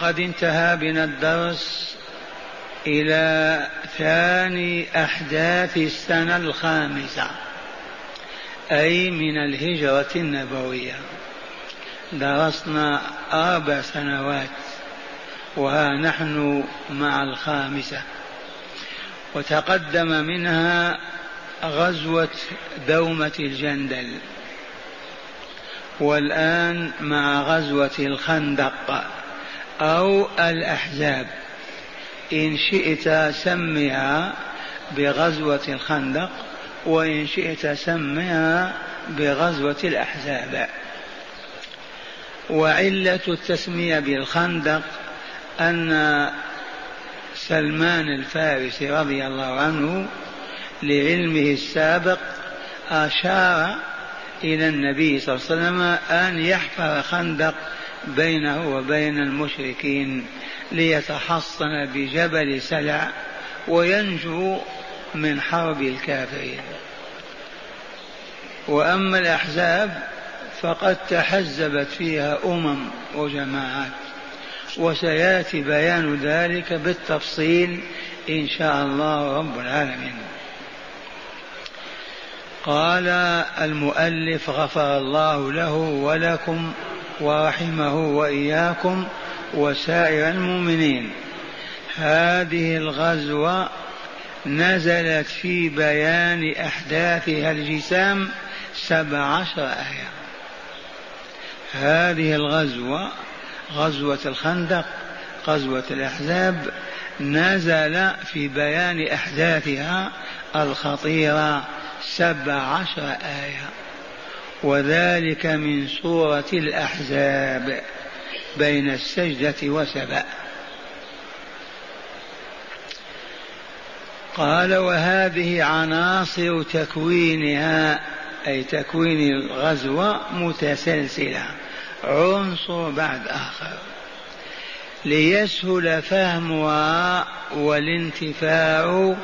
وقد انتهى بنا الدرس إلى ثاني أحداث السنة الخامسة، أي من الهجرة النبوية. درسنا 4 سنوات وها نحن مع الخامسة، وتقدم منها غزوة دومة الجندل، والآن مع غزوة الخندق أو الأحزاب، إن شئت سمها بغزوة الخندق وإن شئت سمها بغزوة الأحزاب. وعلة التسمية بالخندق أن سلمان الفارسي رضي الله عنه لعلمه السابق أشار إلى النبي صلى الله عليه وسلم أن يحفر خندق بينه وبين المشركين ليتحصن بجبل سلع وينجو من حرب الكافرين. وأما الأحزاب فقد تحزبت فيها وجماعات، وسيأتي بيان ذلك بالتفصيل إن شاء الله رب العالمين. قال المؤلف غفر الله له ولكم ورحمه وإياكم وسائر المؤمنين: هذه الغزوة نزلت في بيان أحداثها الجسام 17 آية. هذه الغزوة، غزوة الخندق، غزوة الأحزاب، نزل في بيان أحداثها الخطيرة 17 آية، وذلك من سورة الأحزاب بين السجدة وسبأ. قال: وهذه عناصر تكوينها، أي تكوين الغزوة، متسلسلة عنصر بعد آخر ليسهل فهمها والانتفاع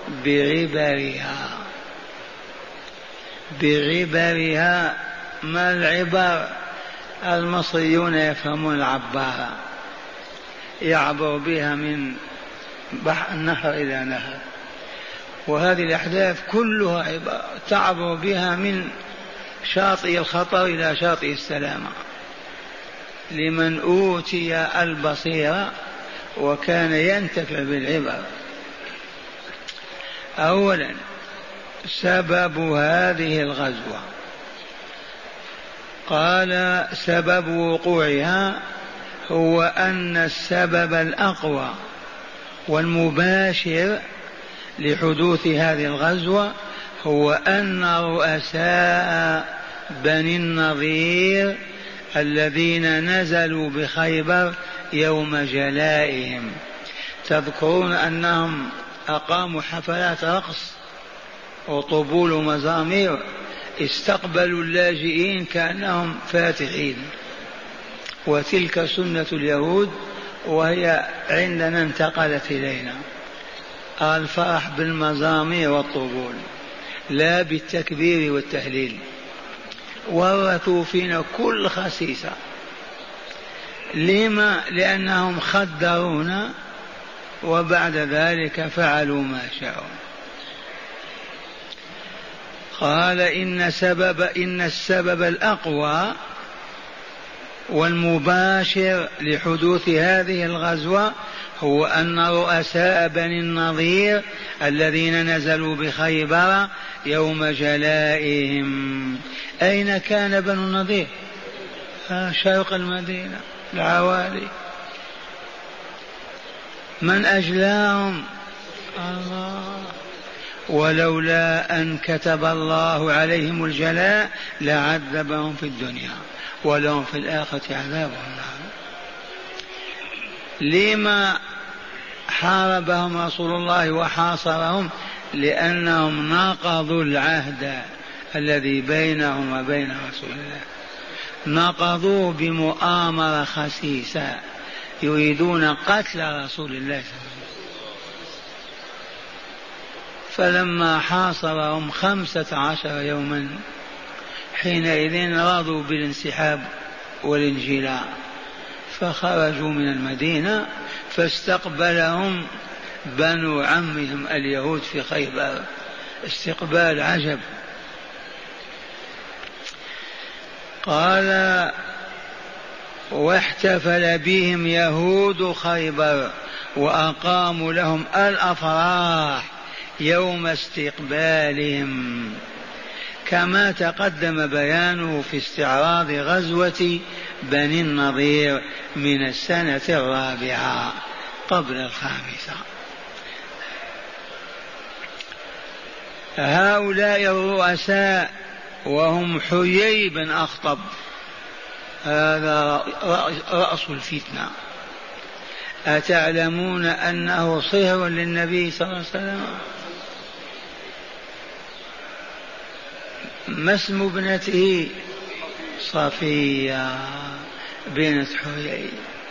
بعبرها. ما العبر؟ المصريون يفهمون العبارة، يعبر بها من نهر إلى نهر، وهذه الأحداث كلها تعبر بها من شاطئ الخطر إلى شاطئ السلامة لمن أوتي البصيرة وكان ينتفع بالعبر. أولا، سبب هذه الغزوة. قال: سبب وقوعها هو أن السبب الأقوى والمباشر لحدوث هذه الغزوة هو أن رؤساء بني النضير الذين نزلوا بخيبر يوم جلائهم، تذكرون أنهم أقاموا حفلات رقص وطبول ومزامير، استقبلوا اللاجئين كأنهم فاتحين، وتلك سنة اليهود وهي عندنا انتقلت إلينا، الفرح بالمزامير والطبول لا بالتكبير والتهليل. ورثوا فينا كل خسيسة. لما؟ لأنهم خدرونا وبعد ذلك فعلوا ما شاءوا. قال: إن السبب الأقوى والمباشر لحدوث هذه الغزوة هو أن رؤساء بني النضير الذين نزلوا بخيبر يوم جلائهم. أين كان بنو النضير؟ شرق المدينة، العوالي. من أجلاهم؟ الله. ولولا أن كتب الله عليهم الجلاء لعذبهم في الدنيا ولهم في الآخرة عذاب النار. لما حاربهم رسول الله وحاصرهم؟ لأنهم نقضوا العهد الذي بينهم وبين رسول الله، نقضوه بمؤامرة خسيسة، يريدون قتل رسول الله صلى الله عليه وسلم. فلما حاصرهم 15 يوما حينئذ رضوا بالانسحاب والانجلاء، فخرجوا من المدينة فاستقبلهم بنو عمهم اليهود في خيبر استقبال عجب. قال واحتفل بهم يهود خيبر وأقاموا لهم الأفراح يوم استقبالهم، كما تقدم بيانه في استعراض غزوة بني النضير من السنة 4 قبل 5. هؤلاء الرؤساء وهم حيي بن أخطب، هذا رأس الفتنة. أتعلمون أنه صهر للنبي صلى الله عليه وسلم؟ ما اسم ابنته؟ صفية بنت حيي.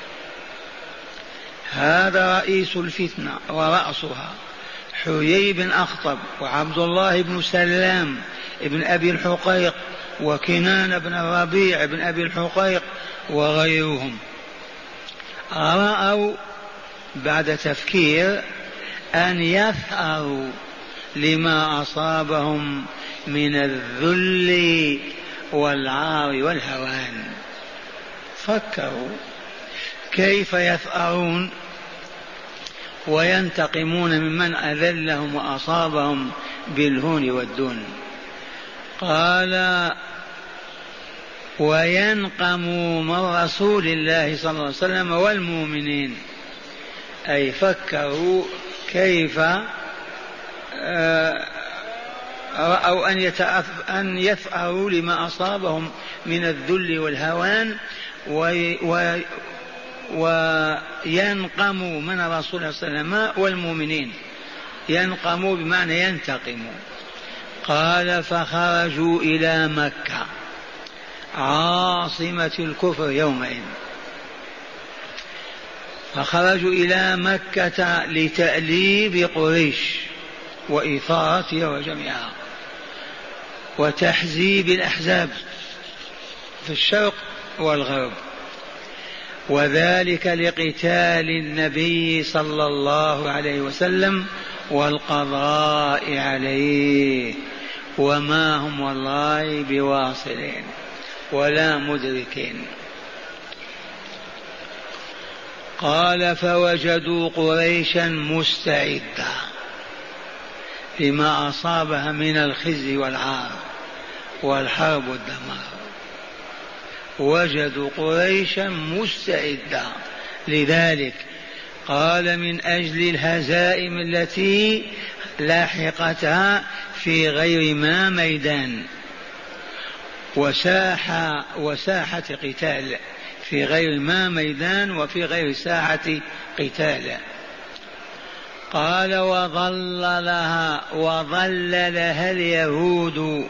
هذا رئيس الفتنة ورأسها حيي بن أخطب وعبد الله بن سلام ابن أبي الحقيق وكنان بن الربيع بن أبي الحقيق وغيرهم. رأوا بعد تفكير أن يثأروا لما أصابهم من الذل والعار والهوان. فكروا كيف يثأرون وينتقمون ممن أذلهم وأصابهم بالهون والدون. قال وينقموا من رسول الله صلى الله عليه وسلم والمؤمنين، أي فكروا كيف رأوا أن يثأروا لما أصابهم من الذل والهوان وينقموا من رسول الله صلى الله عليه وسلم والمؤمنين. ينقموا بمعنى ينتقموا. قال فخرجوا إلى مكة عاصمة الكفر يومئذ، فخرجوا إلى مكة لتأليب قريش وإثارتها وجمعها وتحزيب الأحزاب في الشرق والغرب، وذلك لقتال النبي صلى الله عليه وسلم والقضاء عليه، وما هم والله بواصلين ولا مدركين. قال فوجدوا قريشا مستعدة لما أصابها من الخزي والعار والحرب والدمار. وجدوا قريشا مستعدة لذلك. قال من أجل الهزائم التي لاحقتها في غير ما ميدان وساحة قتال، في غير ما ميدان وفي غير ساحة قتال. قال وضللها اليهود،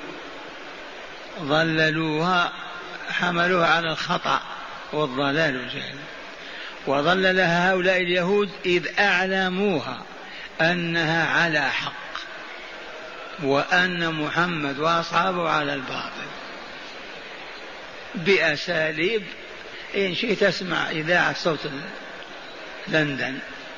ضللوها حملوها على الخطأ والضلال والجهل. وضللها هؤلاء اليهود إذ أعلموها أنها على حق وأن محمد وأصحابه على الباطل بأساليب. إن شئت اسمع إذاعة صوت لندن.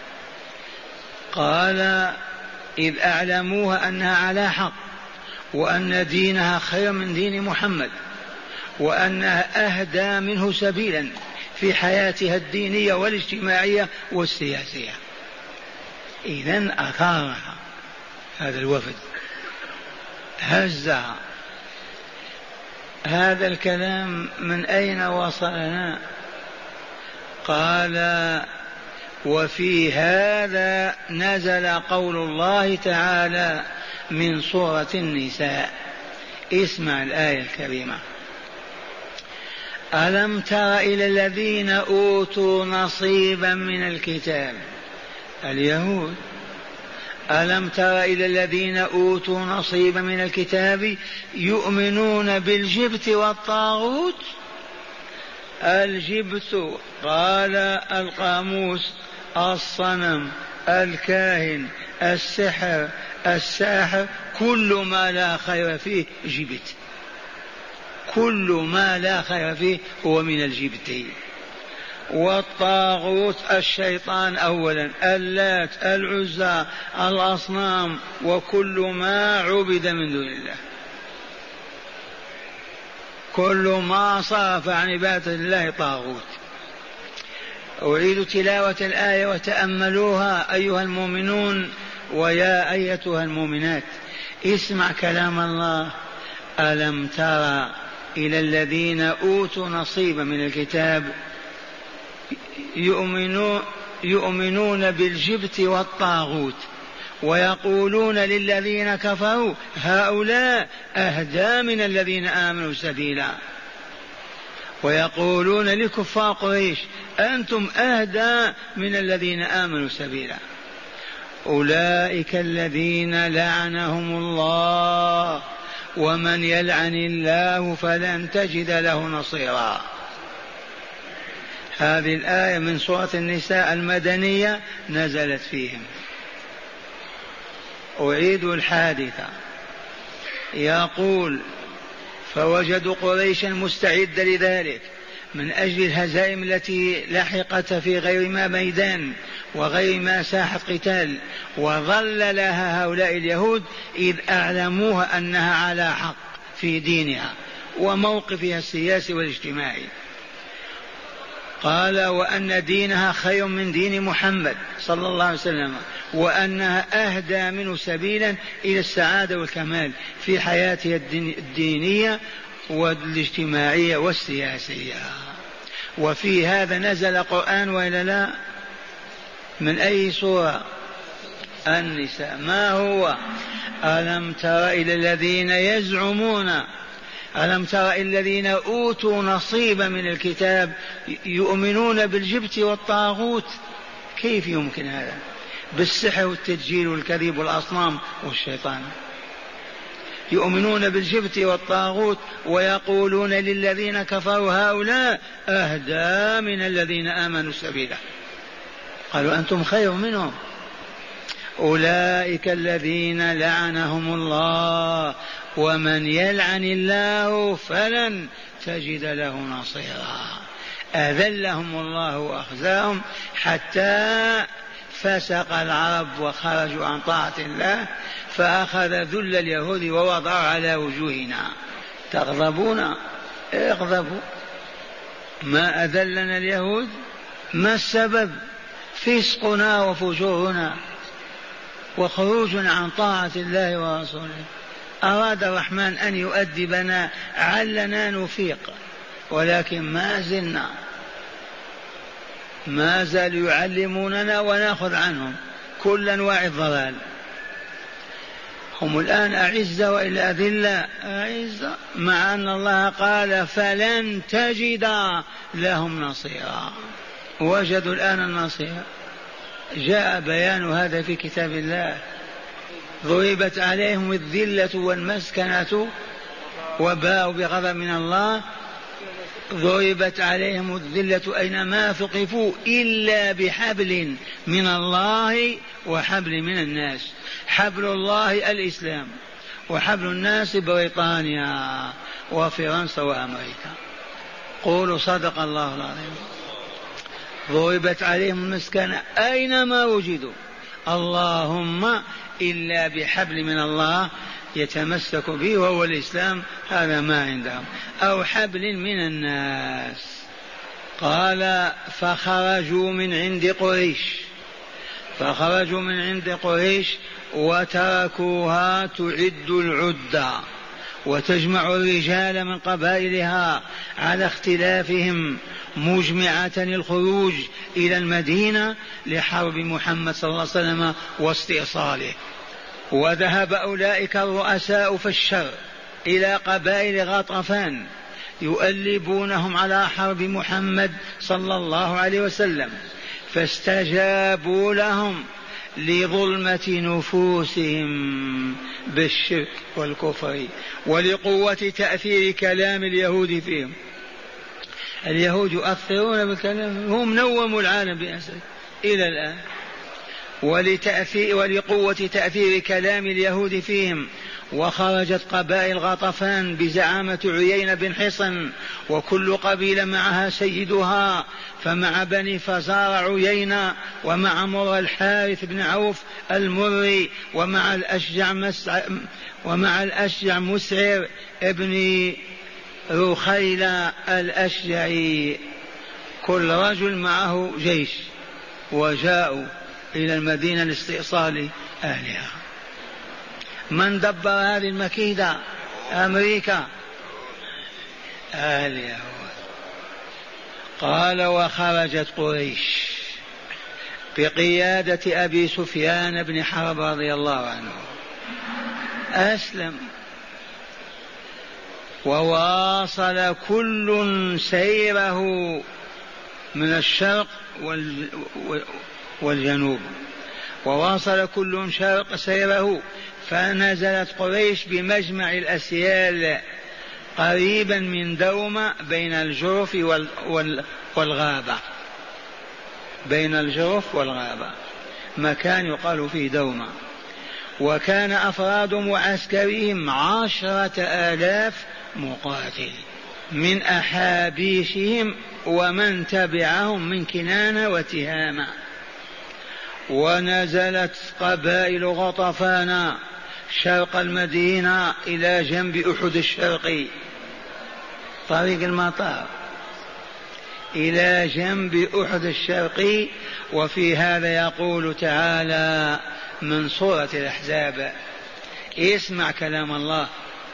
قال إذ أعلموها أنها على حق وأن دينها خير من دين محمد وأنها أهدى منه سبيلا في حياتها الدينية والاجتماعية والسياسية. إذن أثارها هذا الوفد، هزها. هذا الكلام من أين وصلنا؟ قال وفي هذا نزل قول الله تعالى من سورة النساء. اسمع الآية الكريمة: ألم تر إلى الذين أوتوا نصيبا من الكتاب، اليهود، ألم تر إلى الذين أوتوا نصيبا من الكتاب يؤمنون بالجبت والطاغوت. الجبت قال القاموس الصنم، الكاهن، السحر، الساحر، كل ما لا خير فيه جبت، كل ما لا خير فيه هو من الجبت. والطاغوت الشيطان أولا، اللات العزى الأصنام وكل ما عبد من دون الله، كل ما صرف عن عبادة الله طاغوت. أعيد تلاوة الآية وتأملوها أيها المؤمنون ويا أيتها المؤمنات. اسمع كلام الله: ألم تر إلى الذين أوتوا نصيبا من الكتاب يؤمنون بالجبت والطاغوت ويقولون للذين كفروا هؤلاء أهدى من الذين آمنوا سبيلا، ويقولون لكفار قريش أنتم أهدى من الذين آمنوا سبيلا. أولئك الذين لعنهم الله ومن يلعن الله فلن تجد له نصيرا. هذه الآية من سورة النساء المدنية نزلت فيهم. أعيد الحادثة. يقول: فوجدوا قريشا مستعدة لذلك من أجل الهزائم التي لحقت في غير ما ميدان وغير ما ساحة قتال، وظل لها هؤلاء اليهود إذ أعلموها أنها على حق في دينها وموقفها السياسي والاجتماعي. قال: وأن دينها خير من دين محمد صلى الله عليه وسلم، وأنها أهدى منه سبيلا إلى السعادة والكمال في حياتها الدينية والاجتماعية والسياسية. وفي هذا نزل قرآن وإلا لا؟ من أي سورة؟ النساء. ما هو؟ ألم تر إلى الذين يزعمون، ألم تر إلى الذين أوتوا نصيبا من الكتاب يؤمنون بالجبت والطاغوت. كيف يمكن هذا؟ بالسحر والتدجيل والكذب والأصنام والشيطان. يؤمنون بالجبت والطاغوت ويقولون للذين كفروا هؤلاء أهدى من الذين آمنوا سبيلا. قالوا أنتم خير منهم. أولئك الذين لعنهم الله ومن يلعن الله فلن تجد له نصيرا. أذلهم الله وأخزاهم حتى فسق العرب وخرجوا عن طاعة الله، فأخذ ذل اليهود ووضعوا على وجوهنا. تغضبون؟ اغضبوا. ما أذلنا اليهود؟ ما السبب؟ فسقنا وفجورنا وخروجنا عن طاعة الله ورسوله. أراد الرحمن أن يؤدبنا علنا نفيق، ولكن ما زلنا، ما زالوا يعلموننا ونأخذ عنهم كل أنواع الضلال. هم الآن أعزة وإلا أذلة؟ أعزة، مع أن الله قال فلن تجد لهم نصيرا. وجدوا الآن النصير. جاء بيان هذا في كتاب الله: ضربت عليهم الذلة والمسكنة وباءوا بغضب من الله. ضربت عليهم الذلة أينما ثقفوا إلا بحبل من الله وحبل من الناس. حبل الله الإسلام، وحبل الناس بريطانيا وفرنسا وأمريكا. قولوا صدق الله العظيم. ضربت عليهم المسكنة أينما وجدوا، اللهم إلا بحبل من الله يتمسك به وهو الإسلام، هذا ما عندهم، أو حبل من الناس. قال: فخرجوا من عند قريش وتركوها تعد العدة وتجمع الرجال من قبائلها على اختلافهم، مجمعة الخروج إلى المدينة لحرب محمد صلى الله عليه وسلم واستئصاله. وذهب أولئك الرؤساء في الشر إلى قبائل غطفان يؤلبونهم على حرب محمد صلى الله عليه وسلم، فاستجابوا لهم لظلمة نفوسهم بالشرك والكفر ولقوة تأثير كلام اليهود فيهم. اليهود يؤثرون بالكلام، هم نوموا العالم بأسره إلى الآن. ولقوة تأثير كلام اليهود فيهم. وخرجت قبائل غطفان بزعامة عيينة بن حصن، وكل قبيلة معها سيدها، فمع بني فزار عيينة، ومع مر الحارث بن عوف المري، ومع الأشجع مسعر ابن رخيلة الأشجعي، كل رجل معه جيش، وجاءوا إلى المدينة لاستئصال أهلها. من دبر هذه المكيدة؟ أمريكا، اليهود. قال: وخرجت قريش بقيادة أبي سفيان بن حرب رضي الله عنه، أسلم، وواصل كل سيره من الشرق والجنوب، وواصل كل شرق سيره. فنزلت قريش بمجمع الأسيال قريبا من دومة بين الجرف والغابة، بين الجرف والغابة، مكان يقال فيه دومة. وكان أفراد معسكرهم 10,000 مقاتل من أحابيشهم ومن تبعهم من كنانة وتهامة. ونزلت قبائل غطفان شرق المدينة إلى جنب أحد الشرقي، طريق المطار إلى جنب أحد الشرقي. وفي هذا يقول تعالى من سورة الأحزاب، اسمع كلام الله: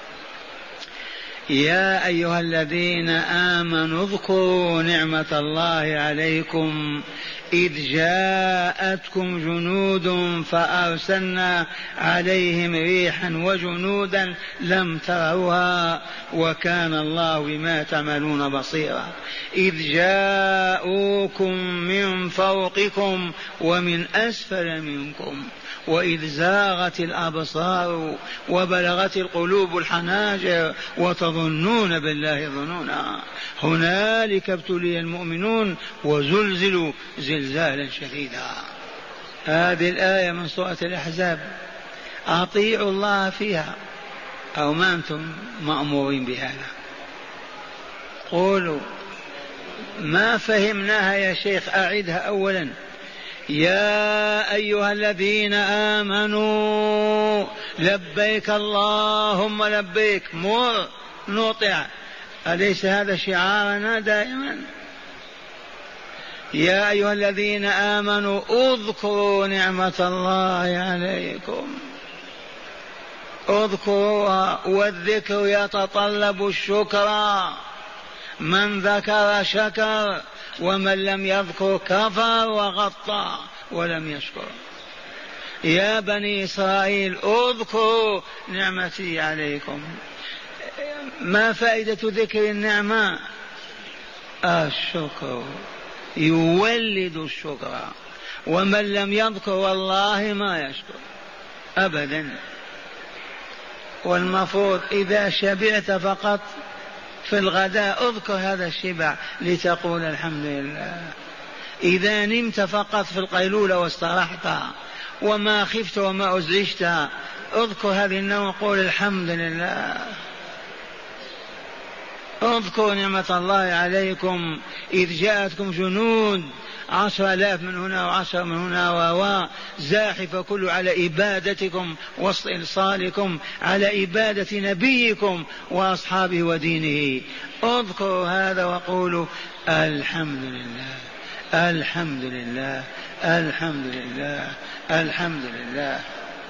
يا أيها الذين آمنوا اذكروا نعمة الله عليكم إذ جاءتكم جنود فأرسلنا عليهم ريحا وجنودا لم تروها وكان الله بما تعملون بصيرا. إذ جاءوكم من فوقكم ومن أسفل منكم وإذ زاغت الأبصار وبلغت القلوب الحناجر وتظنون بالله ظنونا هنالك ابتلي المؤمنون وزلزلوا زلزالا شديدا. هذه الآية من سورة الأحزاب. أطيعوا الله فيها أو ما أنتم مأمورين بهذا؟ قولوا ما فهمناها يا شيخ، أعدها أولا. يا أيها الذين آمنوا لبيك اللهم لبيك، مر نطع، أليس هذا شعارنا دائما؟ يا أيها الذين آمنوا اذكروا نعمة الله عليكم، اذكروها، والذكر يتطلب الشكر، من ذكر شكر ومن لم يذكر كفر وغطى ولم يشكر. يا بني إسرائيل اذكروا نعمتي عليكم. ما فائدة ذكر النعمة؟ الشكر، يولد الشكر، ومن لم يذكر والله ما يشكر أبدا. والمفروض إذا شبعت فقط في الغداء اذكر هذا الشبع لتقول الحمد لله. إذا نمت فقط في القيلولة واسترحت وما خفت وما أزعجت اذكر هذه النوم وقول الحمد لله. اذكروا نعمة الله عليكم إذ جاءتكم جنود 10,000 من هنا و10 من هنا زاحفة كل على إبادتكم واستئصالكم على إبادة نبيكم وأصحابه ودينه. اذكروا هذا وقولوا الحمد لله الحمد لله الحمد لله الحمد لله.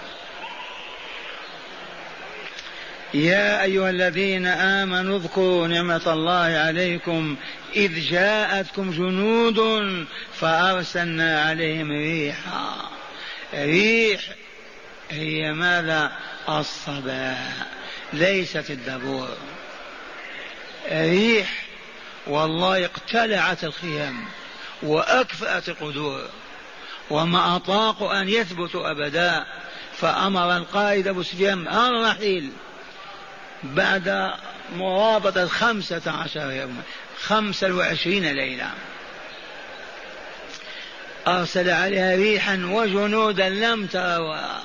يا أيها الذين آمنوا اذكروا نعمة الله عليكم إذ جاءتكم جنود فأرسلنا عليهم ريحا. ريح هي ماذا؟ الصبا، ليست الدبور. ريح والله اقتلعت الخيام وأكفأت القدور وما أطاقوا أن يثبتوا أبدا. فأمر القائد أبو سفيان الرحيل بعد مرابطة 15 يوما 25 ليلة. أرسل عليها ريحا وجنودا لم تروها.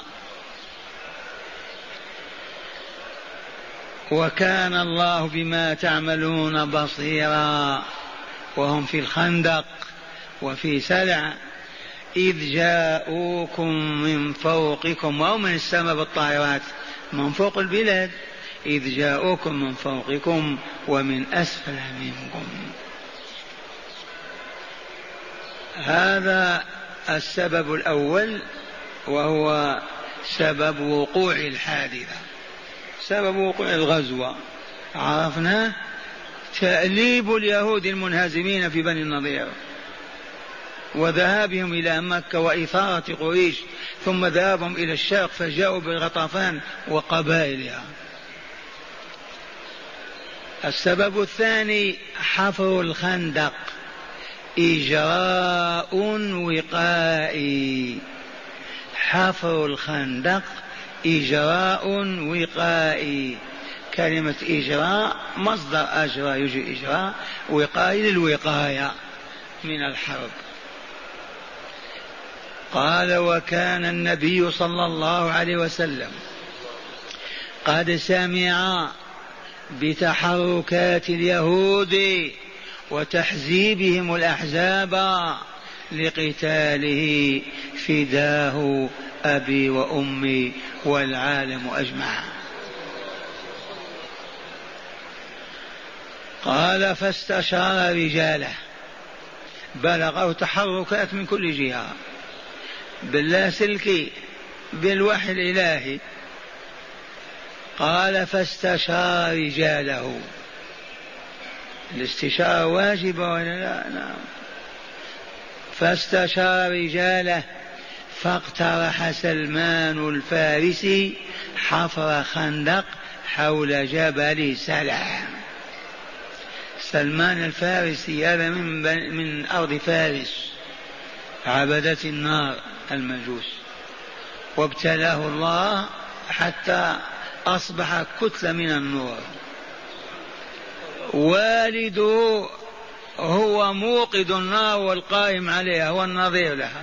وكان الله بما تعملون بصيرا. وهم في الخندق وفي سلع إذ جاءوكم من فوقكم أو من السماء بالطائرات من فوق البلاد، إذ جاءوكم من فوقكم ومن أسفل منكم. هذا السبب الأول وهو سبب وقوع الحادثة، سبب وقوع الغزوة عرفنا، تأليب اليهود المنهزمين في بني النضير وذهابهم إلى مكة وإثارة قريش، ثم ذهابهم إلى الشرق فجاءوا بغطفان وقبائلها. السبب الثاني حفر الخندق، إجراء وقائي. حفر الخندق إجراء وقائي. كلمة إجراء مصدر أجرى يجي إجراء، وقائي للوقاية من الحرب. قال وكان النبي صلى الله عليه وسلم قد سمع بتحركات اليهود وتحزيبهم الأحزاب لقتاله، فداه أبي وأمي والعالم أجمع. قال فاستشار رجاله، بلغوا تحركات من كل جهة باللاسلكي بالوحي الإلهي. قال فاستشار رجاله. الاستشارة واجبة ولا لا؟ نعم. فاستشار رجاله فاقترح سلمان الفارسي حفر خندق حول جبل سلع. سلمان الفارسي هذا من أرض فارس، عبدة النار المجوس، وابتلاه الله حتى أصبح كتلة من النور. والده هو موقد النار والقائم عليها، هو النظير لها،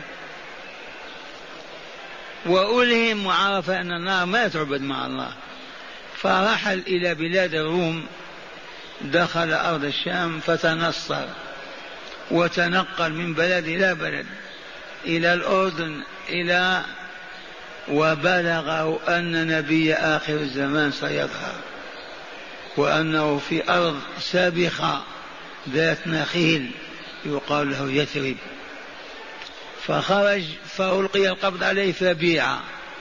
وألهم وعرف أن النار ما تعبد مع الله، فرحل إلى بلاد الروم، دخل أرض الشام فتنصر وتنقل من بلد إلى بلد إلى الأردن وبلغه أن نبي آخر الزمان سيظهر، وأنه في أرض سابخة ذات نخيل يقال له يثرب. فخرج فألقي القبض عليه فبيع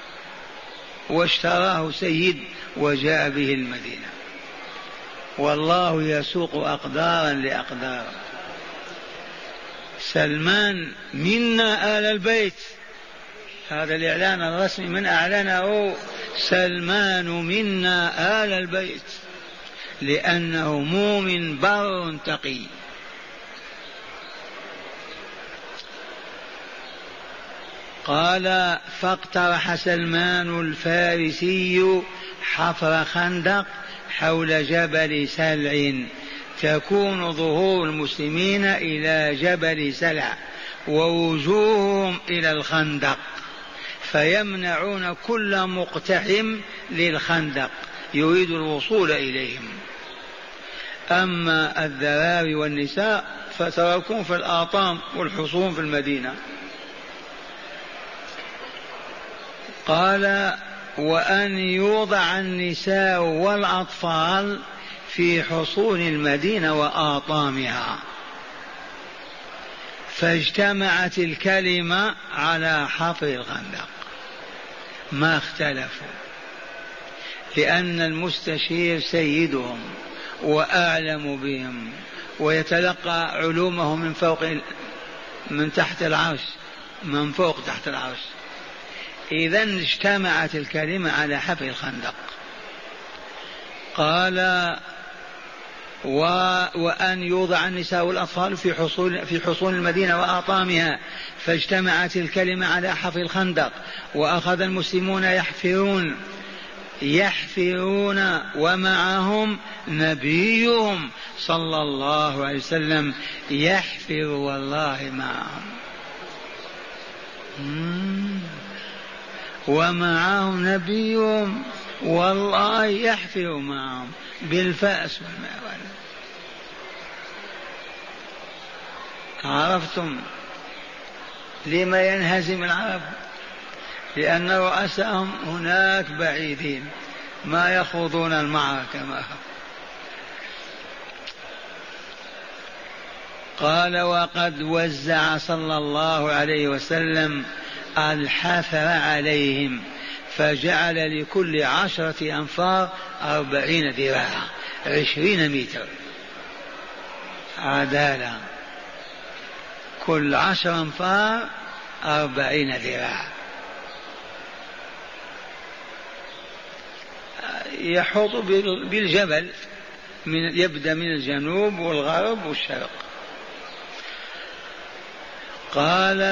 واشتراه سيد وجاء به المدينة. والله يسوق أقدارا لأقدار. سلمان منا آل البيت، هذا الإعلان الرسمي من أعلنه، سلمان منا آل البيت، لأنه مؤمن بر تقي. قال فاقترح سلمان الفارسي حفر خندق حول جبل سلع، تكون ظهور المسلمين إلى جبل سلع ووجوههم إلى الخندق، فيمنعون كل مقتحم للخندق يريد الوصول إليهم. أما الذراري والنساء فتركون في الآطام والحصون في المدينة. قال وأن يوضع النساء والأطفال في حصون المدينة وآطامها. فاجتمعت الكلمة على حفر الخندق، ما اختلفوا، لأن المستشير سيدهم وأعلم بهم ويتلقى علومهم من فوق، من تحت العرش، من فوق تحت العرش. إذا اجتمعت الكلمة على حفر الخندق. قال وأن يوضع النساء والأطفال في حصون المدينة وآطامها، فاجتمعت الكلمة على حفر الخندق. وأخذ المسلمون يحفرون ومعهم نبيهم صلى الله عليه وسلم يحفر والله معهم. ومعهم نبيهم والله يحفر معهم بالفأس والماء. عرفتم لما ينهزم العرب؟ لأن رؤساءهم هناك بعيدين ما يخوضون المعركة معهم. قال وقد وزع صلى الله عليه وسلم الحفر عليهم فجعل لكل 10 أنفار 40 ذراعا 20 متر عدالة، كل 10 أنفار 40 ذراعا. يحوط بالجبل يبدأ من الجنوب والغرب والشرق. قال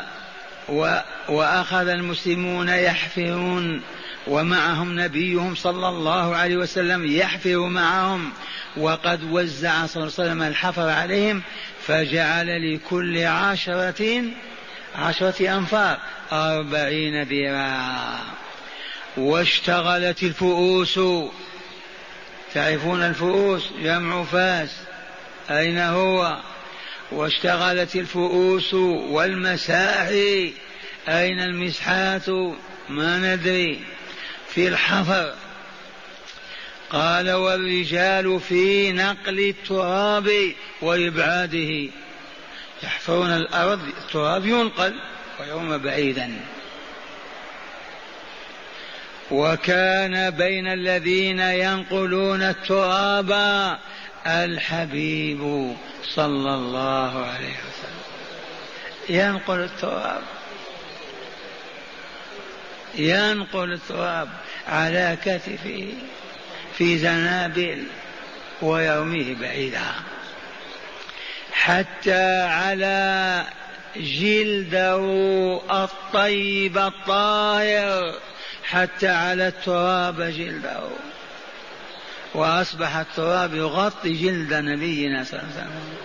وأخذ المسلمون يحفرون ومعهم نبيهم صلى الله عليه وسلم يحفر معهم، وقد وزع صلى الله عليه وسلم الحفر عليهم فجعل لكل 10 أنفار 40 ذراعا. واشتغلت الفؤوس، تعرفون الفؤوس جمع فاس، أين هو؟ واشتغلت الفؤوس والمساحي، أين المسحات؟ ما ندري، في الحفر. قال والرجال في نقل التراب وإبعاده، يحفرون الأرض التراب ينقل ويوم بعيدا. وكان بين الذين ينقلون التراب الحبيب صلى الله عليه وسلم، ينقل التراب على كتفه في زنابل ويرميه بعيدا، حتى على جلده الطيب الطاهر، حتى على التراب جلده، وأصبح التراب يغطي جلد نبينا صلى الله عليه وسلم.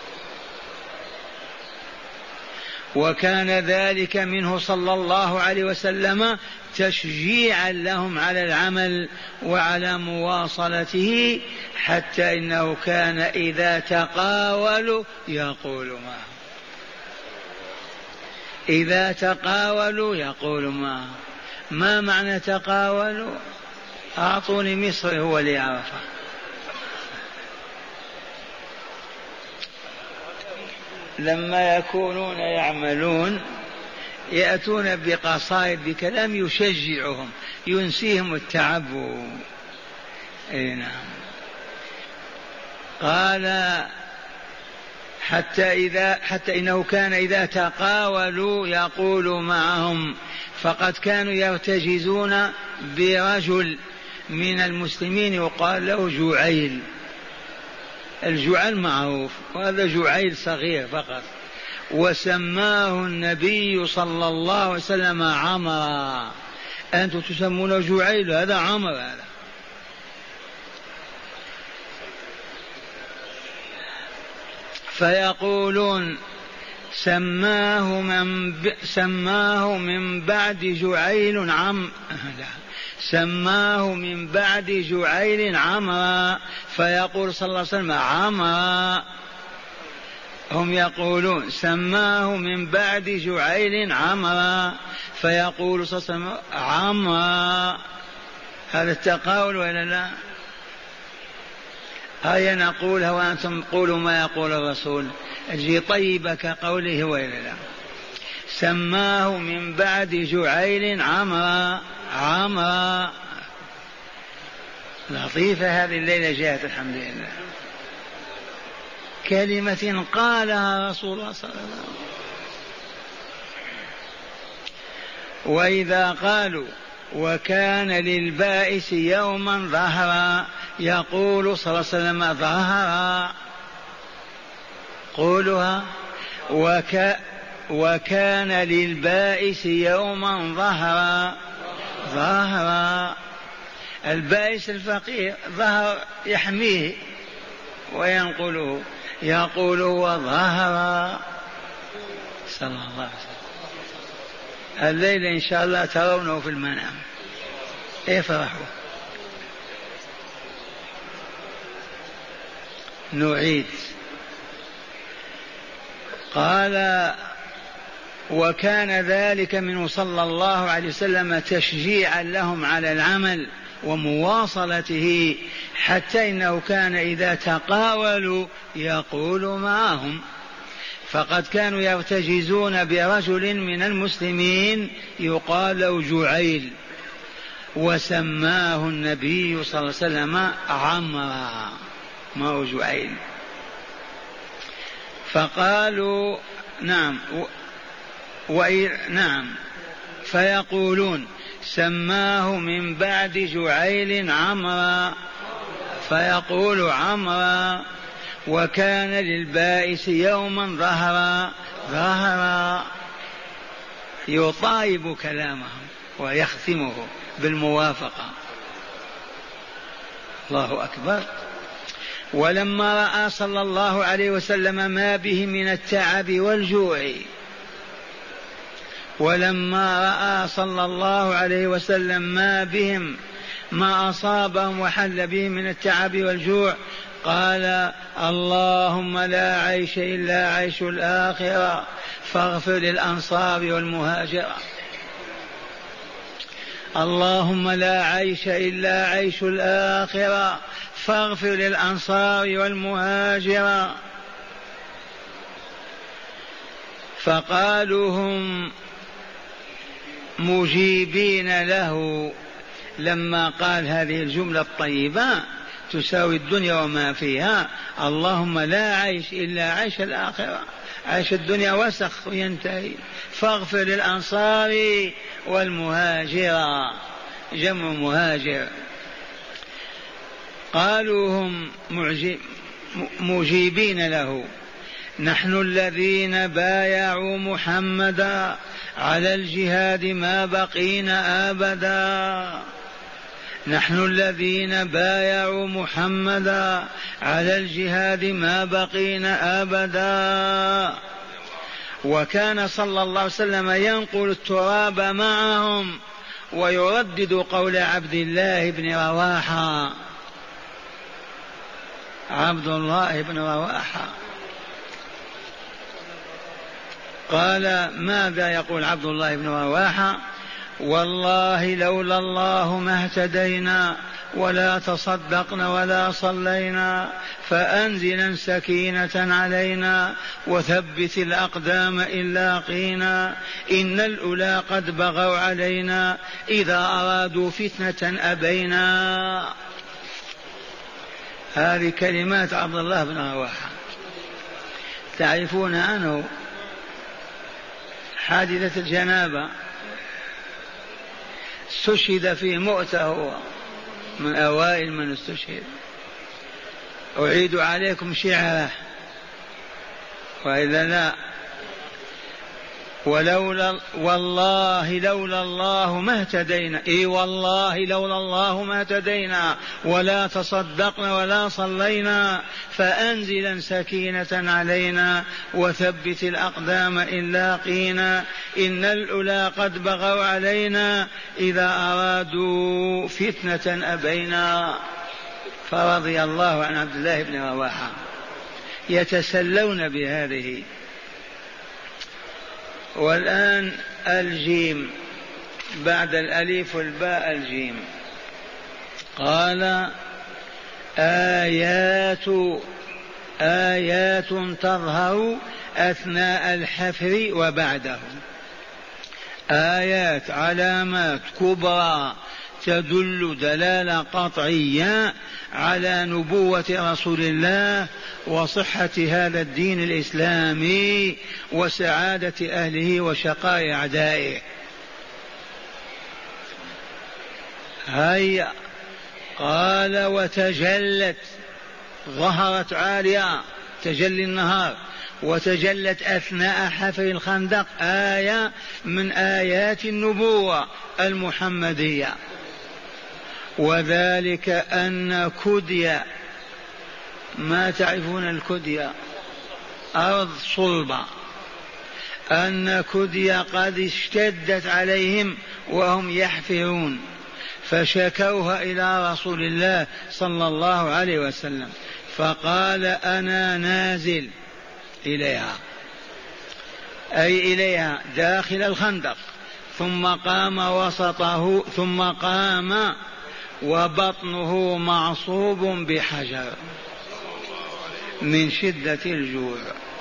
وكان ذلك منه صلى الله عليه وسلم تشجيعا لهم على العمل وعلى مواصلته، حتى إنه كان إذا تقاولوا يقول معه، إذا تقاولوا يقول معه. ما معنى تقاولوا؟ أعطوني مصر هو اللي يعرفه. لما يكونون يعملون يأتون بقصائد بكلام يشجعهم ينسيهم التعب. نعم. قال حتى إنه كان إذا تقاولوا يقول معهم. فقد كانوا يرتجزون برجل من المسلمين يقال له جعيل. الجعل معروف، وهذا جعيل صغير فقط، وسماه النبي صلى الله عليه وسلم عمرا. أنتم تسمونه جعيل، هذا عمر. هذا فيقولون سماه من بعد جعيل سماه من بعد جعيل عمرا، فيقول صلى الله عليه وسلم عمرا. هم يقولون سماه من بعد جعيل عمرا، فيقول صلى الله عليه وسلم عمرا. هذا التقاول ولا لا؟ هيا نقولها وأنتم قولوا ما يقول الرسول، أجي طيب كقوله ولا لا؟ سماه من بعد جعيل عمرا. لطيفة هذه الليلة جاءت الحمد لله، كلمة قالها رسول الله صلى الله عليه وسلم. وإذا قالوا وكان للبائس يوما ظهرا، يقول صلى الله عليه وسلم ظهرا. قولها وكان للبائس يوما ظهرا. البائس الفقير ظهر يحميه وينقله، يقول وظهر صلى الله عليه وسلم. الليلة إن شاء الله ترونه في المنام. افرحوا. نعيد. قال وكان ذلك منه صلى الله عليه وسلم تشجيعا لهم على العمل ومواصلته، حتى إنه كان إذا تقاولوا يقول معهم. فقد كانوا يرتجزون برجل من المسلمين يقال له جعيل، وسماه النبي صلى الله عليه وسلم عمرا، ما هو جعيل. فقالوا نعم نعم، فيقولون سماه من بعد جعيل عمرا، فيقول عمرا. وكان للبائس يوما ظهرا يطايب كلامهم ويختمه بالموافقة. الله أكبر. ولما رأى صلى الله عليه وسلم ما به من التعب والجوع، ولما رأى صلى الله عليه وسلم ما أصابهم وحل بهم من التعب والجوع، قال اللهم لا عيش إلا عيش الآخرة فاغفر للأنصار والمهاجرة. اللهم لا عيش إلا عيش الآخرة فاغفر للأنصار والمهاجرة. فقالوا هم مجيبين له لما قال هذه الجملة الطيبة تساوي الدنيا وما فيها: اللهم لا عيش إلا عيش الآخرة، عيش الدنيا وسخ وينتهي، فاغفر للأنصار والمهاجرة، جمع مهاجر. قالوا هم مجيبين له: نحن الذين بايعوا محمدا على الجهاد ما بقينا أبدا، نحن الذين بايعوا محمدا على الجهاد ما بقينا أبدا. وكان صلى الله عليه وسلم ينقل التراب معهم ويردد قول عبد الله بن رواحة، عبد الله بن رواحة قال: ماذا يقول عبد الله بن رواحة؟ والله لولا الله ما اهتدينا ولا تصدقنا ولا صلينا، فأنزلا سكينة علينا وثبت الأقدام إن لاقينا، إن الأولى قد بغوا علينا إذا أرادوا فتنة أبينا. هذه كلمات عبد الله بن رواحة. تعرفون عنه حادثة الجنابة، استشهد في مؤتة، هو من أوائل من استشهد. أعيد عليكم شعره وإذا لا: والله لولا الله ما اهتدينا، اي والله لولا الله ما اهتدينا ولا تصدقنا ولا صلينا، فأنزلا سكينة علينا وثبت الأقدام إن لاقينا، إن الأولى قد بغوا علينا إذا أرادوا فتنة أبينا. فرضي الله عن عبد الله بن رواحة. يتسلون بهذه. والآن الجيم بعد الألف والباء، الجيم. قال: آيات تظهر أثناء الحفر وبعده. آيات، علامات كبرى تدل دلالة قطعية على نبوة رسول الله وصحة هذا الدين الإسلامي وسعادة أهله وشقاء أعدائه. هيا. قال: وتجلت، ظهرت عالية، تجلي النهار، وتجلت أثناء حفر الخندق آية من آيات النبوة المحمدية، وذلك أن كدية، ما تعرفون الكدية؟ أرض صلبة، أن كدي قد اشتدت عليهم وهم يحفرون، فشكوها إلى رسول الله صلى الله عليه وسلم، فقال أنا نازل إليها، أي إليها داخل الخندق، ثم قام وسطه، ثم قام وبطنه معصوب بحجر من شدة الجوع،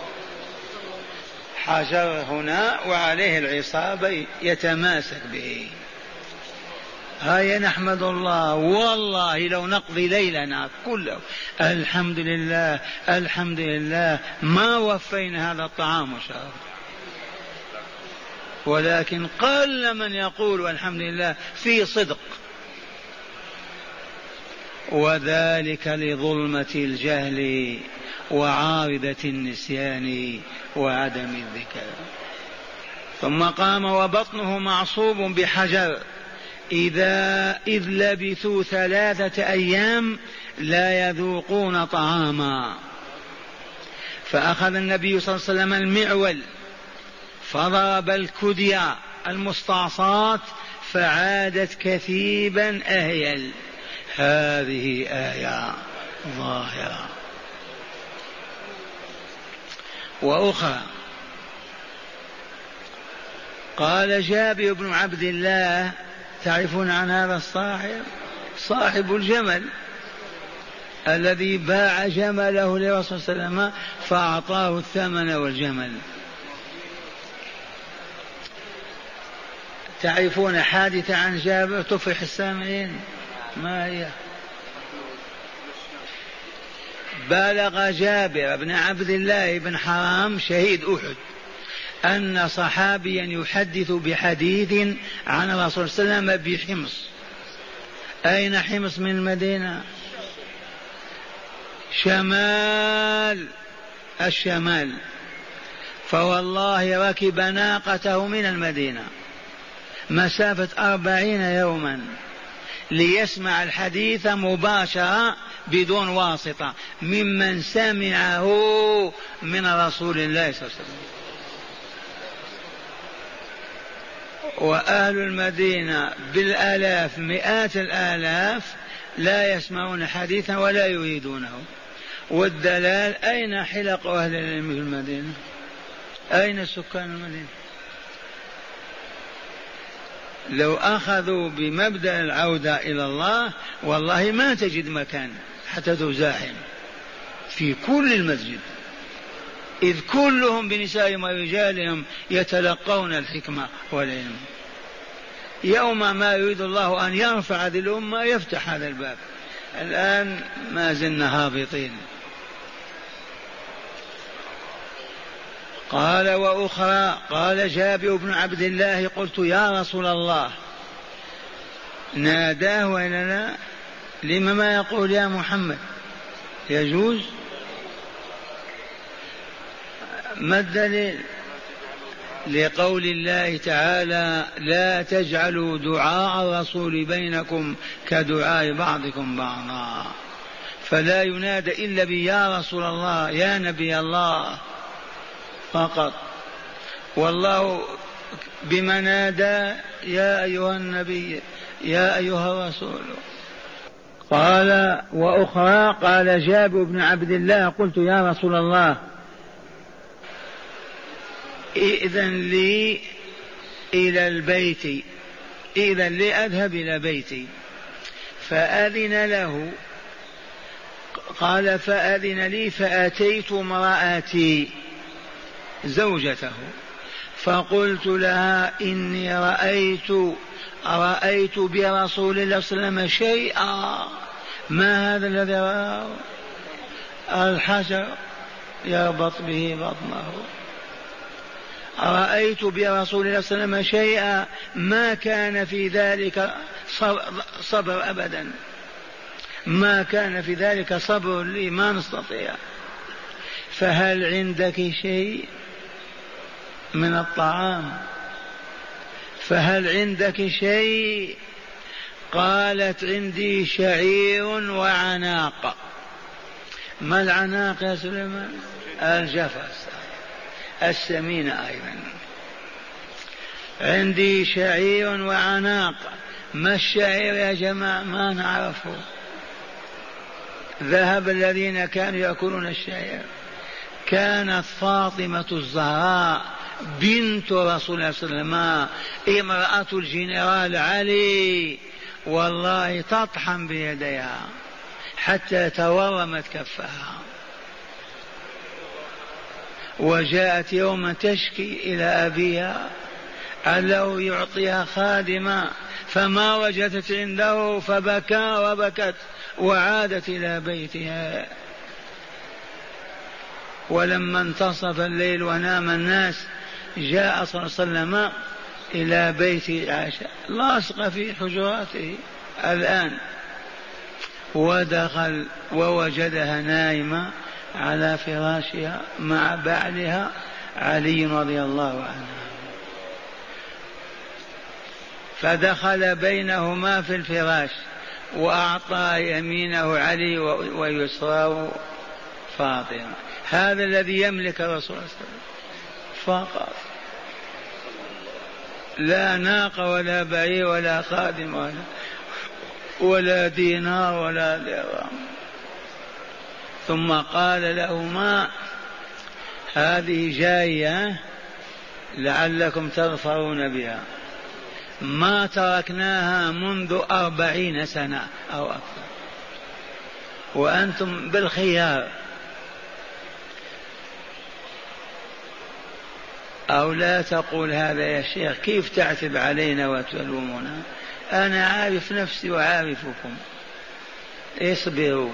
حجر هنا وعليه العصابة يتماسك به. هيا نحمد الله، والله لو نقضي ليلنا كله الحمد لله الحمد لله ما وفينا هذا الطعام وشراب، ولكن قل من يقول والحمد لله في صدق، وذلك لظلمة الجهل وعارضة النسيان وعدم الذكر. ثم قام وبطنه معصوب بحجر إذ لبثوا 3 أيام لا يذوقون طعاما، فأخذ النبي صلى الله عليه وسلم المعول فضرب الكدية المستعصات فعادت كثيبا أهيل. هذه آية ظاهرة. وأخرى قال جابر بن عبد الله، تعرفون عن هذا الصاحب؟ صاحب الجمل الذي باع جمله لرسول صلى الله عليه وسلم فأعطاه الثمن والجمل. تعرفون حادثة عن جابر تفرح السامعين؟ ما هي؟ بلغ جابر بن عبد الله بن حرام شهيد أحد أن صحابيا يحدث بحديث عن الرسول صلى الله عليه وسلم بحمص. أين حمص من المدينة؟ شمال الشمال. فوالله ركب ناقته من المدينة مسافة 40 يوما ليسمع الحديث مباشرة بدون واسطة ممن سمعه من رسول الله صلى الله عليه وسلم. وأهل المدينة بالآلاف مئات الآلاف لا يسمعون حديثا ولا يريدونه. والدلال أين حلق أهل العلم في المدينة؟ أين سكان المدينة؟ لو أخذوا بمبدأ العودة إلى الله والله ما تجد مكان حتى تزاحم في كل المسجد، إذ كلهم بنسائهم ورجالهم يتلقون الحكمة والعلم. يوم ما يريد الله أن يرفع هذه الأمة يفتح هذا الباب. الآن ما زلنا هابطين. قال وأخرى قال جابر بن عبد الله قلت يا رسول الله، ناداه وإلا لا؟ لما ما يقول يا محمد؟ يجوز؟ ما الدليل؟ لقول الله تعالى لا تجعلوا دعاء الرسول بينكم كدعاء بعضكم بعضا، فلا ينادى إلا بيا رسول الله يا نبي الله فقط، والله بما نادى يا أيها النبي يا أيها الرسول. قال وأخرى قال جابر بن عبد الله قلت يا رسول الله إذن لي إلى البيت، إذن لي أذهب إلى بيتي. فأذن له. قال فأذن لي فأتيت امرأتي زوجته فقلت لها إني رأيت برسول الله صلى الله عليه وسلم شيئا. ما هذا الذي رآه؟ الحجر يربط به بطنه. رأيت برسول الله صلى الله عليه وسلم شيئا ما كان في ذلك صبر أبدا، ما كان في ذلك صبر لي ما نستطيع. فهل عندك شيء من الطعام؟ فهل عندك شيء؟ قالت عندي شعير وعناق. ما العناق يا سليمان؟ الجفس. السمينة أيضا. عندي شعير وعناق. ما الشعير يا جماعة؟ ما نعرفه. ذهب الذين كانوا يأكلون الشعير. كانت فاطمة الزهراء بنت رسول الله صلى الله عليه وسلم امرأة الجنرال علي والله تطحن بيديها حتى تورمت كفها، وجاءت يوما تشكي إلى أبيها أنه يعطيها خادمة فما وجدت عنده، فبكى وبكت وعادت إلى بيتها. ولما انتصف الليل ونام الناس جاء صلى الله عليه وسلم إلى بيت عائشة لاصق في حجراته الآن، ودخل ووجدها نائمة على فراشها مع بعلها علي رضي الله عنه، فدخل بينهما في الفراش وأعطى يمينه علي ويسراه فاطمة. هذا الذي يملك الرسول صلى الله عليه وسلم فقط، لا ناقة ولا بعير ولا خادم ولا دينار ولا درهم. ثم قال لهما هذه جاية لعلكم تظفرون بها، ما تركناها منذ 40 سنة أو أكثر وأنتم بالخيار. أو لا تقول هذا يا شيخ، كيف تعتب علينا وتلومنا؟ أنا عارف نفسي وعارفكم، اصبروا.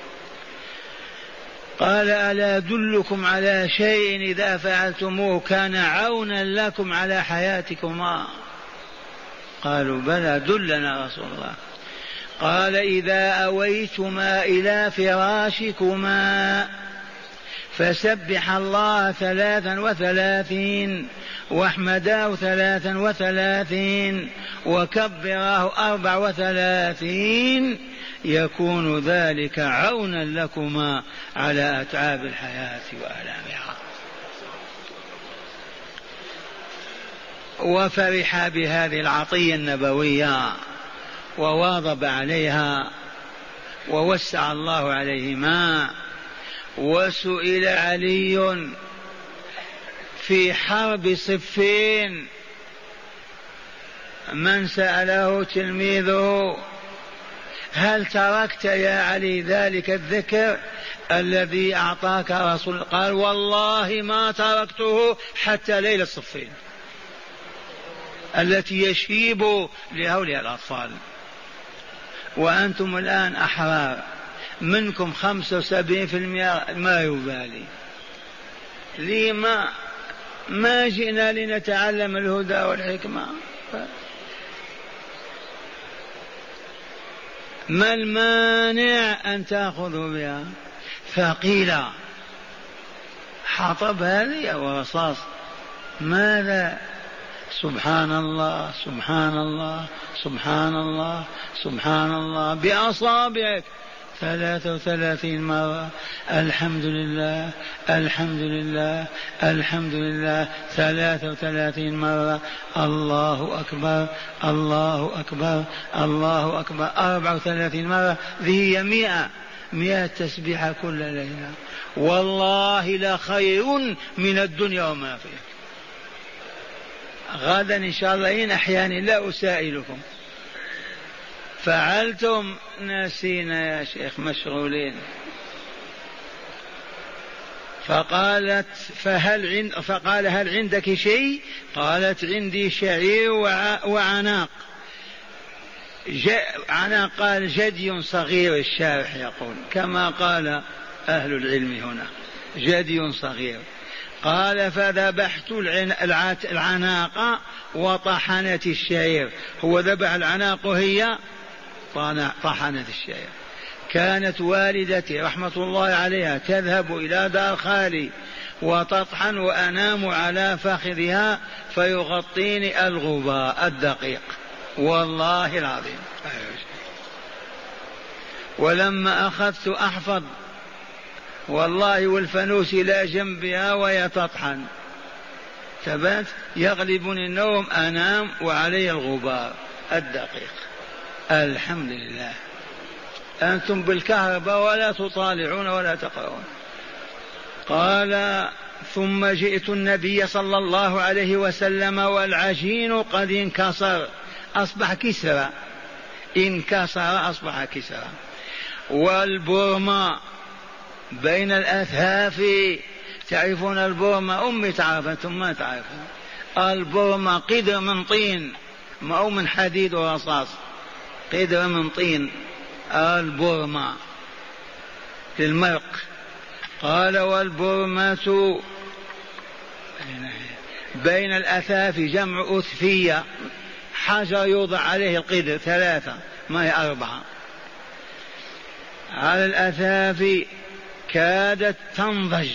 قال ألا أدلكم على شيء إذا فعلتموه كان عونا لكم على حياتكما؟ قالوا بلى دلنا رسول الله. قال إذا أويتما إلى فراشكما فسبح الله 33 واحمداه 33 وكبراه 34 يكون ذلك عونا لكما على أتعاب الحياة وآلامها. وفرح بهذه العطية النبوية وواظب عليها ووسع الله عليهما. وسئل علي في حرب صفين، من سأله تلميذه هل تركت يا علي ذلك الذكر الذي أعطاك رسول؟ قال والله ما تركته حتى ليلة صفين التي يشيب لهؤلاء الأطفال. وأنتم الآن أحرار، منكم 75% ما يبالي. لما ما جئنا لنتعلم الهدى والحكمة؟ ما المانع أن تأخذوا بها؟ فقيل حطب هذه ورصاص. ماذا؟ سبحان الله سبحان الله سبحان الله سبحان الله بأصابعك 33 مرة. الحمد لله الحمد لله الحمد لله 33 مرة. الله أكبر الله أكبر الله أكبر 34 مرة. ذي 100 تسبيحة كل ليلة. والله لخير من الدنيا وما فيها. غدا إن شاء الله إن أحياني لا أسائلكم. فعلتم؟ نسينا يا شيخ مشغولين. فقال هل عندك شيء؟ قالت عندي شعير وعناق. عناق قال جدي صغير، الشارح يقول كما قال أهل العلم هنا جدي صغير. قال فذبحت العناق وطحنت الشعير. هو ذبح العناق وهي طحنت الشعير. كانت والدتي رحمة الله عليها تذهب إلى دار خالي وتطحن وأنام على فخذها فيغطيني الغباء الدقيق والله العظيم. ولما أخذت أحفظ والله والفانوس إلى جنبها وهي تطحن تبات يغلبني النوم أنام وعلي الغبار الدقيق. الحمد لله. أنتم بالكهرباء ولا تطالعون ولا تقرؤون. قال ثم جئت النبي صلى الله عليه وسلم والعجين قد انكسر، أصبح كسرى، انكسر أصبح كسرى، والبرمة بين الأثهاف. تعرفون البرمة؟ أمي تعرف، أنتم ما تعرفون. البرمة قدر من طين، ما هو من حديد ورصاص، قدر من طين البرمة للمرق. قال والبرمة بين الأثاف، جمع أثفية، حجر يوضع عليه القدر، 3 ما هي 4 على الأثاف، كادت تنضج.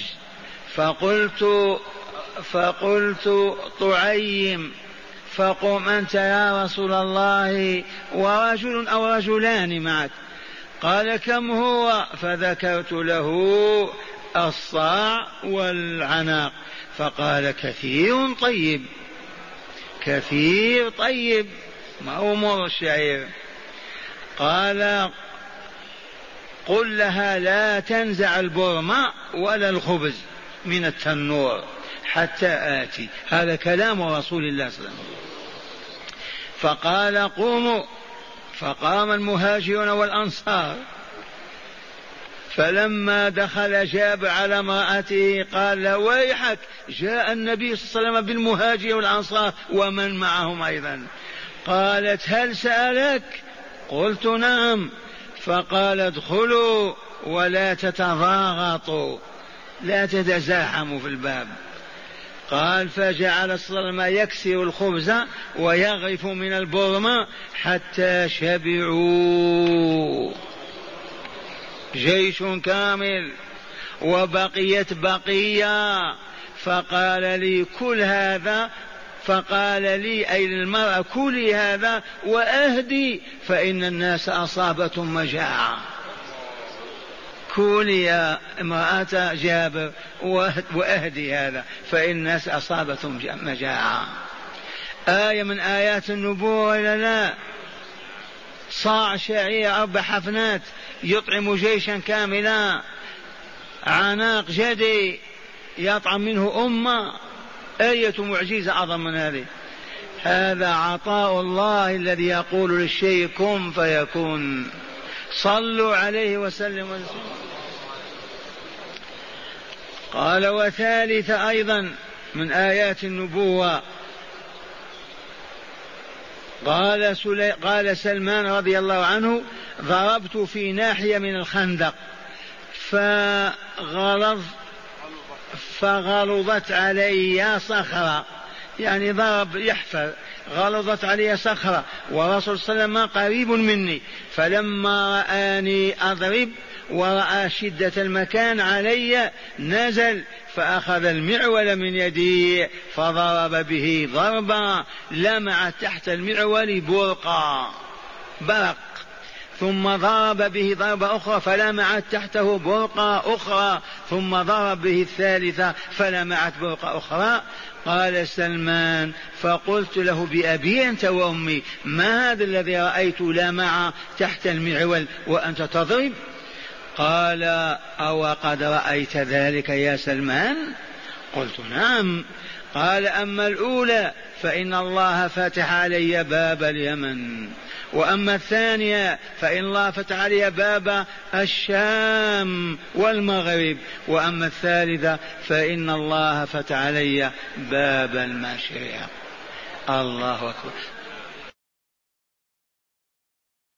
فقلت طعيم، فقم أنت يا رسول الله ورجل أو رجلان معك. قال كم هو؟ فذكرت له الصاع والعناق، فقال كثير طيب، كثير طيب، ما هو مر الشعير. قال قل لها لا تنزع البرمة ولا الخبز من التنور حتى آتي. هذا كلام رسول الله صلى الله عليه وسلم. فقال قوموا، فقام المهاجرون والأنصار. فلما دخل جاب على امرأته قال له ويحك، جاء النبي صلى الله عليه وسلم بالمهاجر والأنصار ومن معهم أيضا. قالت هل سألك؟ قلت نعم. فقال ادخلوا ولا تتضاغطوا، لا تتزاحموا في الباب. قال فجعل صلى الله عليه وسلم يكسر الخبز ويغرف من البرمة حتى شبعوا، جيش كامل، وبقيت بقية. فقال لي كل هذا، فقال لي أي للمرأة كلي هذا وأهدي، فإن الناس أصابتهم مجاعة. كوني يا امرأة جابر وأهدي هذا، فإن الناس أصابتهم مجاعة. آية من آيات النبوة ولا لا؟ صاع شعير 4 حفنات يطعم جيشا كاملا، عناق جدي يطعم منه أمة. آية معجزة أعظم من هذه. هذا عطاء الله الذي يقول للشيء كن فيكون. صلوا عليه وسلم. قال وثالث أيضا من آيات النبوة، قال سلمان رضي الله عنه ضربت في ناحية من الخندق فغلظت علي صخرة، يعني ضرب يحفر، غلظت علي صخرة ورسول صلى الله عليه وسلم قريب مني، فلما رآني أضرب ورأى شدة المكان علي نزل فأخذ المعول من يدي فضرب به ضربا لمع تحت المعول برق، ثم ضرب به ضربة أخرى فلمعت تحته برقة أخرى، ثم ضرب به الثالثة فلمعت برقة أخرى. قال سلمان فقلت له بأبي أنت وأمي ما هذا الذي رأيت لمع تحت المعول وأنت تضرب؟ قال أو قد رأيت ذلك يا سلمان؟ قلت نعم. قال أما الأولى فإن الله فتح علي باب اليمن، وأما الثانية فإن الله فتح علي باب الشام والمغرب، وأما الثالثة فإن الله فتح علي باب المشرق. الله أكبر.